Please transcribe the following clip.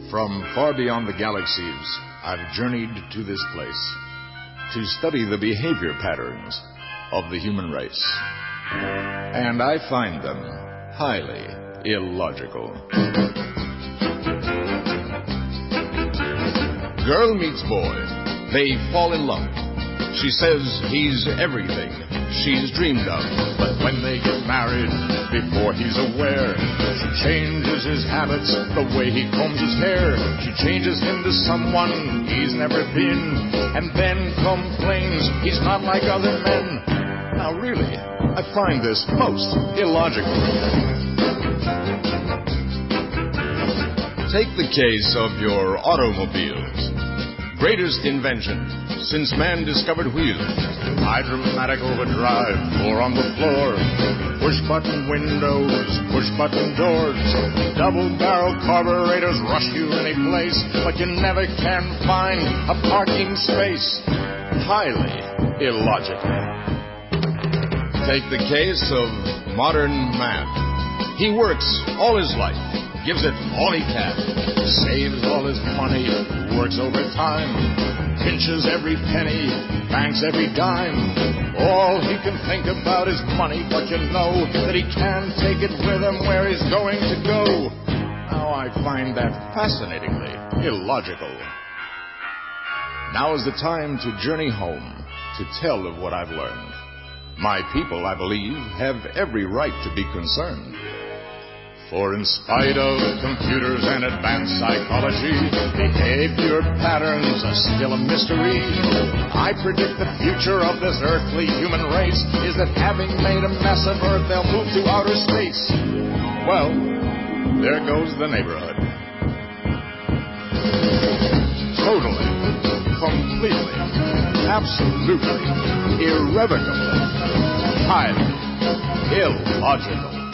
From far beyond the galaxies, I've journeyed to this place to study the behavior patterns of the human race. And I find them highly illogical. Girl meets boy. They fall in love. She says he's everything she's dreamed of. But when they get married, before he's aware, she changes his habits, the way he combs his hair. She changes him to someone he's never been, and then complains he's not like other men. Now really, I find this most illogical. Take the case of your automobiles. Greatest invention since man discovered wheels. Hydromatic overdrive, floor on the floor. Push-button windows, push-button doors. Double-barrel carburetors rush you any place, but you never can find a parking space. Highly illogical. Take the case of modern man. He works all his life, gives it all he can, saves all his money, works overtime, pinches every penny, banks every dime. All he can think about is money, but you know that he can take it with him where he's going to go. Now I find that fascinatingly illogical. Now is the time to journey home, to tell of what I've learned. My people, I believe, have every right to be concerned. For in spite of computers and advanced psychology, behavior patterns are still a mystery. I predict the future of this earthly human race is that having made a mess of Earth, they'll move to outer space. Well, there goes the neighborhood. Totally, completely, absolutely, irrevocably, highly illogical.